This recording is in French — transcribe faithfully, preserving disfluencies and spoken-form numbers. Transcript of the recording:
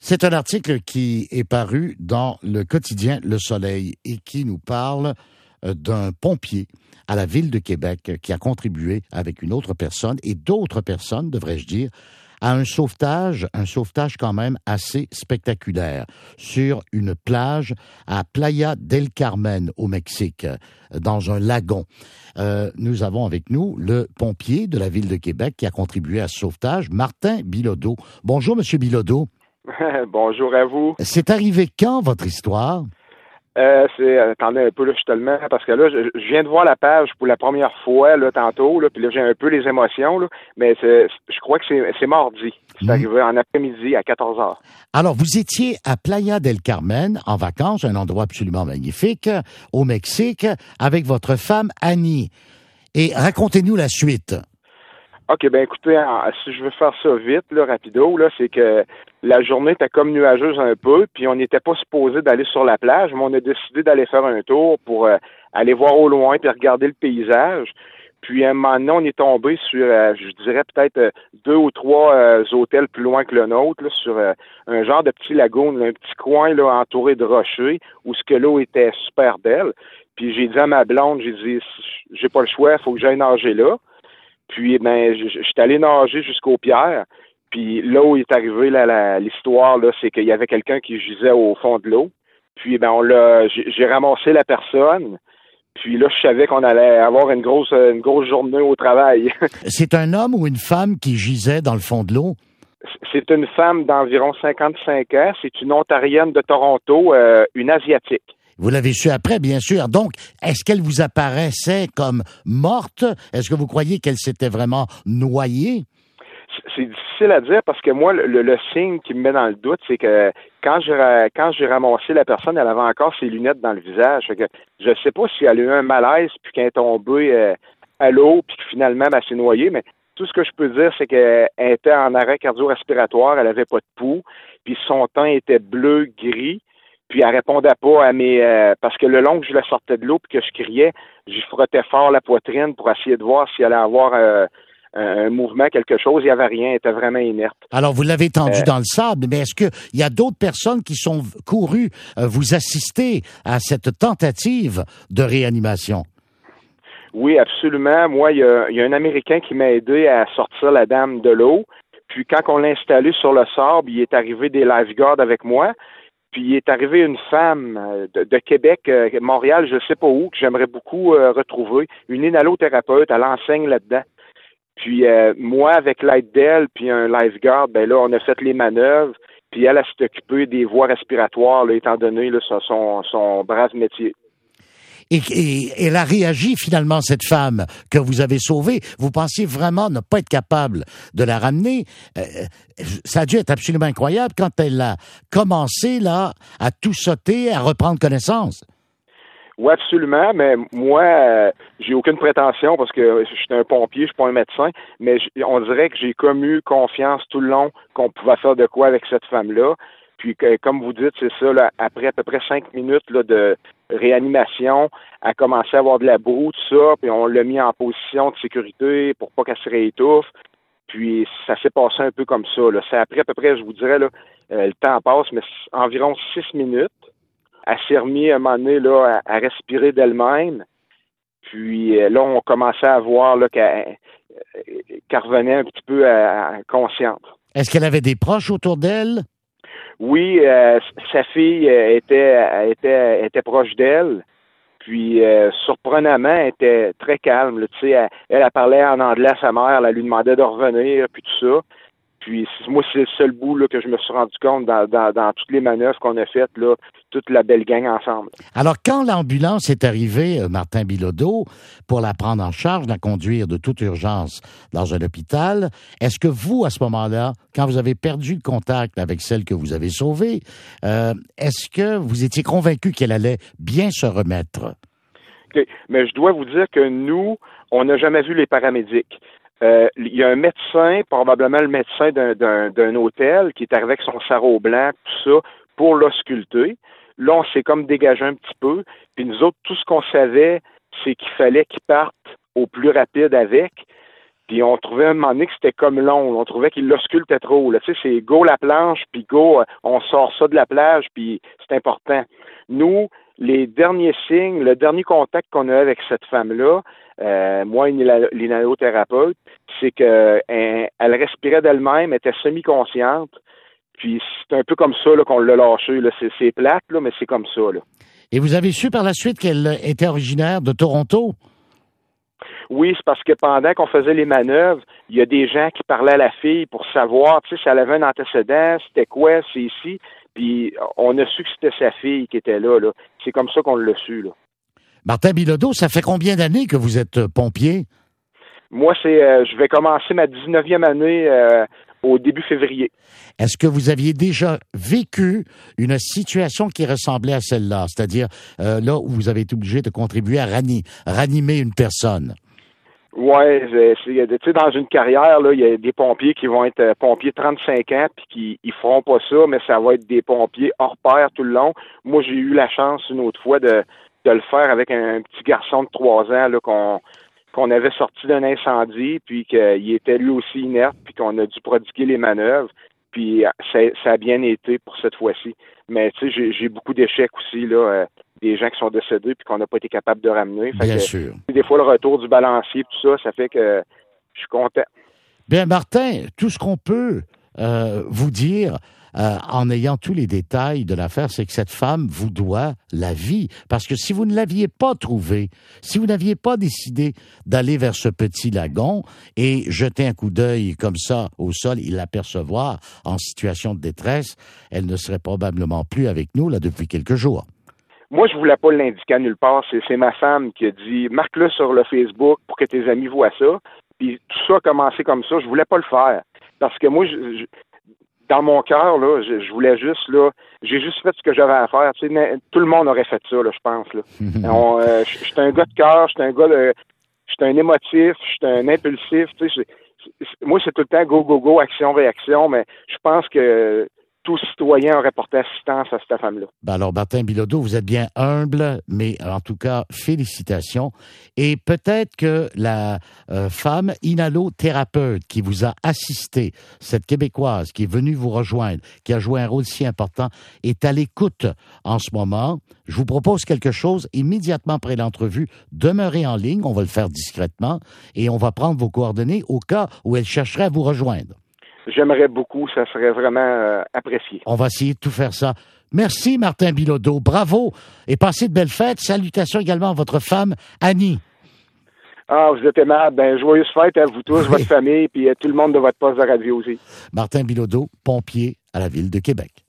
C'est un article qui est paru dans le quotidien Le Soleil et qui nous parle d'un pompier à la ville de Québec qui a contribué avec une autre personne et d'autres personnes, devrais-je dire, à un sauvetage, un sauvetage quand même assez spectaculaire sur une plage à Playa del Carmen au Mexique, dans un lagon. Euh, nous avons avec nous le pompier de la ville de Québec qui a contribué à ce sauvetage, Martin Bilodeau. Bonjour, Monsieur Bilodeau. Bonjour à vous. C'est arrivé quand, votre histoire? Euh, c'est, attendez un peu, là, je te le mets, parce que là, je, je viens de voir la page pour la première fois, là, tantôt, là, puis là, j'ai un peu les émotions, là, mais c'est, je crois que c'est, c'est mardi. C'est mmh. arrivé en après-midi à quatorze heures. Alors, vous étiez à Playa del Carmen, en vacances, un endroit absolument magnifique, au Mexique, avec votre femme Annie. Et racontez-nous la suite. OK, ben écoutez, si je veux faire ça vite, là, rapido, là, c'est que la journée était comme nuageuse un peu, puis on n'était pas supposé d'aller sur la plage, mais on a décidé d'aller faire un tour pour euh, aller voir au loin puis regarder le paysage. Puis à un moment donné, on est tombé sur, euh, je dirais peut-être euh, deux ou trois euh, hôtels plus loin que le nôtre, là, sur euh, un genre de petit lagoon, là, un petit coin là entouré de rochers, où ce que l'eau était super belle. Puis j'ai dit à ma blonde, j'ai dit, j'ai pas le choix, il faut que j'aille nager là. Puis, ben, j'étais allé nager jusqu'aux pierres. Puis là où est arrivé la, la, l'histoire, là, c'est qu'il y avait quelqu'un qui gisait au fond de l'eau. Puis, ben, on l'a, j'ai, j'ai ramassé la personne. Puis là, je savais qu'on allait avoir une grosse, une grosse journée au travail. C'est un homme ou une femme qui gisait dans le fond de l'eau? C'est une femme d'environ cinquante-cinq ans. C'est une Ontarienne de Toronto, euh, une Asiatique. Vous l'avez su après, bien sûr. Donc, est-ce qu'elle vous apparaissait comme morte? Est-ce que vous croyez qu'elle s'était vraiment noyée? C'est difficile à dire parce que moi, le, le signe qui me met dans le doute, c'est que quand j'ai, quand j'ai ramassé la personne, elle avait encore ses lunettes dans le visage. Fait que je ne sais pas si elle a eu un malaise puis qu'elle est tombée euh, à l'eau puis que finalement, ben, elle s'est noyée, mais tout ce que je peux dire, c'est qu'elle était en arrêt cardio-respiratoire, elle avait pas de pouls, puis son teint était bleu-gris. Puis elle répondait pas à mes... Euh, parce que le long que je la sortais de l'eau puis que je criais, j'y frottais fort la poitrine pour essayer de voir s'il allait avoir euh, un mouvement, quelque chose. Il n'y avait rien, elle était vraiment inerte. Alors, vous l'avez tendu euh, dans le sable, mais est-ce qu'il y a d'autres personnes qui sont courues euh, vous assister à cette tentative de réanimation? Oui, absolument. Moi, il y a, y a un Américain qui m'a aidé à sortir la dame de l'eau. Puis quand on l'a installée sur le sable, il est arrivé des lifeguards avec moi. Puis il est arrivé une femme de, de Québec, euh, Montréal, je sais pas où, que j'aimerais beaucoup euh, retrouver, une inhalothérapeute, elle enseigne là-dedans. Puis euh, moi, avec l'aide d'elle, puis un lifeguard, ben là, on a fait les manœuvres, puis elle, elle s'est occupée des voies respiratoires, là, étant donné là, son, son brave métier. Et, et elle a réagi finalement, cette femme que vous avez sauvée. Vous pensiez vraiment ne pas être capable de la ramener. Euh, ça a dû être absolument incroyable quand elle a commencé là à tout sauter, à reprendre connaissance. Oui, absolument, mais moi, euh, j'ai aucune prétention parce que je suis un pompier, je suis pas un médecin, mais j- on dirait que j'ai comme eu confiance tout le long qu'on pouvait faire de quoi avec cette femme-là. Puis, que, comme vous dites, c'est ça, là, après à peu près cinq minutes là, de réanimation, elle a commencé à avoir de la boue, tout ça, puis on l'a mis en position de sécurité pour pas qu'elle se réétouffe. Puis, ça s'est passé un peu comme ça. Là. C'est après à peu près, je vous dirais, là, euh, le temps passe, mais environ six minutes. Elle s'est remise à un moment donné là, à, à respirer d'elle-même. Puis euh, là, on commençait à voir là, qu'elle, qu'elle revenait un petit peu à, à consciente. Est-ce qu'elle avait des proches autour d'elle? Oui, euh, sa fille euh, était, était, était proche d'elle. Puis, euh, surprenamment, elle était très calme. Là, tu sais, elle, elle, elle parlait en anglais à sa mère, elle lui demandait de revenir, puis tout ça. Puis moi, c'est le seul bout là, que je me suis rendu compte dans, dans, dans toutes les manœuvres qu'on a faites, là, toute la belle gang ensemble. Alors, quand l'ambulance est arrivée, euh, Martin Bilodeau, pour la prendre en charge, la conduire de toute urgence dans un hôpital, est-ce que vous, à ce moment-là, quand vous avez perdu le contact avec celle que vous avez sauvée, euh, est-ce que vous étiez convaincu qu'elle allait bien se remettre? Okay. Mais je dois vous dire que nous, on n'a jamais vu les paramédics. Euh, il y a un médecin, probablement le médecin d'un, d'un, d'un hôtel, qui est arrivé avec son sarrau blanc, tout ça, pour l'ausculter. Là, on s'est comme dégagé un petit peu. Puis nous autres, tout ce qu'on savait, c'est qu'il fallait qu'il parte au plus rapide avec. Puis on trouvait à un moment donné que c'était comme long. On trouvait qu'il l'auscultait trop. Là. Tu sais, c'est go la planche, puis go, on sort ça de la plage, puis c'est important. Nous, les derniers signes, le dernier contact qu'on a eu avec cette femme-là, euh, moi, l'inhalothérapeute, c'est qu'elle elle respirait d'elle-même, était semi-consciente. Puis c'est un peu comme ça là, qu'on l'a lâché. Là. C'est, c'est plate, là, mais c'est comme ça. Là. Et vous avez su par la suite qu'elle était originaire de Toronto? Oui, c'est parce que pendant qu'on faisait les manœuvres, il y a des gens qui parlaient à la fille pour savoir, tu sais, si elle avait un antécédent, c'était quoi, c'est ici. Puis on a su que c'était sa fille qui était là. là. C'est comme ça qu'on l'a su. Là. Martin Bilodeau, ça fait combien d'années que vous êtes pompier? Moi, c'est, euh, je vais commencer ma dix-neuvième année euh, au début février. Est-ce que vous aviez déjà vécu une situation qui ressemblait à celle-là? C'est-à-dire euh, là où vous avez été obligé de contribuer à rani- ranimer une personne? Oui, tu sais, dans une carrière, là, il y a des pompiers qui vont être euh, pompiers trente-cinq ans puis qui ils feront pas ça, mais ça va être des pompiers hors pair tout le long. Moi, j'ai eu la chance une autre fois de, de le faire avec un, un petit garçon de trois ans là, qu'on qu'on avait sorti d'un incendie, puis qu'il était lui aussi inerte, puis qu'on a dû prodiguer les manœuvres. Puis ça, ça a bien été pour cette fois-ci. Mais tu sais, j'ai, j'ai beaucoup d'échecs aussi, là, euh, des gens qui sont décédés puis qu'on n'a pas été capable de ramener. Fait Bien que, sûr. Des fois, le retour du balancier, tout ça, ça fait que je suis content. Bien, Martin, tout ce qu'on peut euh, vous dire euh, en ayant tous les détails de l'affaire, c'est que cette femme vous doit la vie. Parce que si vous ne l'aviez pas trouvée, si vous n'aviez pas décidé d'aller vers ce petit lagon et jeter un coup d'œil comme ça au sol et l'apercevoir en situation de détresse, elle ne serait probablement plus avec nous là depuis quelques jours. Moi, je voulais pas l'indiquer nulle part. C'est, c'est ma femme qui a dit « Marque-le sur le Facebook pour que tes amis voient ça. » Puis tout ça a commencé comme ça. Je voulais pas le faire. Parce que moi, je, je, dans mon cœur, là, je, je voulais juste, là, j'ai juste fait ce que j'avais à faire. Tu sais, tout le monde aurait fait ça, là, je pense. Là. On, euh, j'étais un gars de cœur, j'étais un gars de... J'étais un émotif, j'étais un impulsif. Tu sais, c'est, moi, c'est tout le temps go, go, go, action, réaction, mais je pense que tout citoyen aurait porté assistance à cette femme-là. Ben alors, Martin Bilodeau, vous êtes bien humble, mais en tout cas, félicitations. Et peut-être que la euh, femme inhalothérapeute qui vous a assisté, cette Québécoise qui est venue vous rejoindre, qui a joué un rôle si important, est à l'écoute en ce moment. Je vous propose quelque chose immédiatement après l'entrevue. Demeurez en ligne, on va le faire discrètement, et on va prendre vos coordonnées au cas où elle chercherait à vous rejoindre. J'aimerais beaucoup, ça serait vraiment euh, apprécié. On va essayer de tout faire ça. Merci, Martin Bilodeau. Bravo et passez de belles fêtes. Salutations également à votre femme, Annie. Ah, vous êtes aimable. Ben, joyeuses fêtes à vous tous, oui. Votre famille, puis à tout le monde de votre poste de radio aussi. Martin Bilodeau, pompier à la Ville de Québec.